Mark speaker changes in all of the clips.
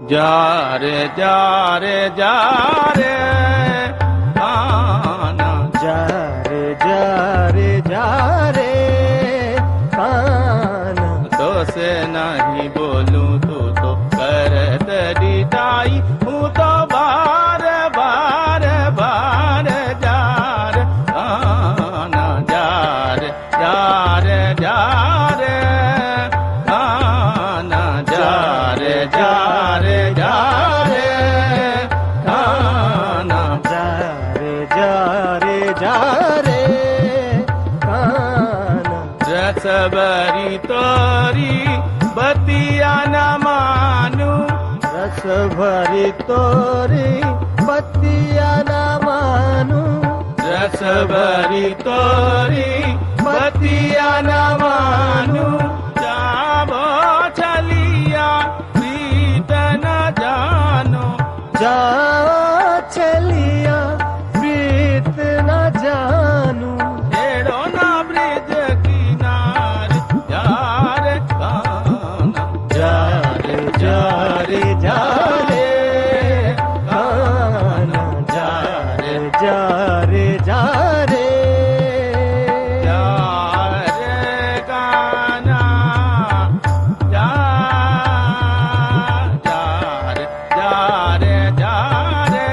Speaker 1: जा रे जा रे जा रे कान्हा
Speaker 2: जा रे जा रे जा रे कान्हा।
Speaker 1: तो से नहीं बोलूं तू तो कर दिटाई हूँ तो बार बार बार जा रे कान्हा जा रे जा रे जा रे कान्हा जा रे जा रे जा रे कान्हा
Speaker 2: जा रे जा रे जा रे कान्हा।
Speaker 1: रस भरी तोरी बतिया न मानू
Speaker 2: रस भरी तोरी बतिया न मानू।
Speaker 1: रस भरी तोरी बतिया न मानू जाबो चलिया प्रीत न जानो
Speaker 2: जाओ चलिया प्रीत न जानू।
Speaker 1: हेड़ो ना ब्रिज किनारे जा रे कान्हा
Speaker 2: जा रे जा रे जा रे कान्हा। जा रे जा रे जा रे
Speaker 1: जा रे कान्हा जा रे जा रे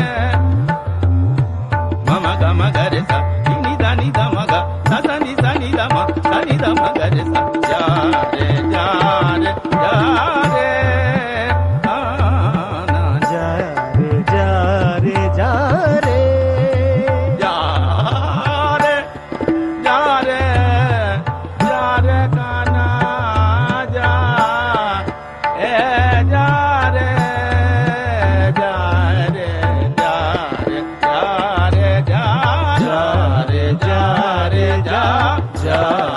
Speaker 1: मम गम गरे सा नि दा नि दा म ग सा सा नि दा म गरे सा जा रे कान्हा
Speaker 2: जा रे जा रे जा रे
Speaker 1: जा रे कान्हा जा जा रे जा रे जा रे जा रे जा रे जा रे जा जा